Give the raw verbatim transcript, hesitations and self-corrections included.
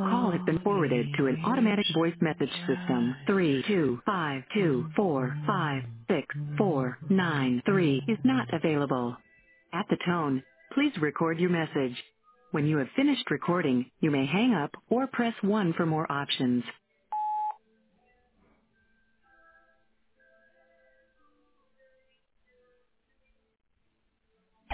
call has been forwarded to an automatic voice message system. three two five two four five six four nine three is not available. At the tone, please record your message. When you have finished recording, you may hang up or press one for more options.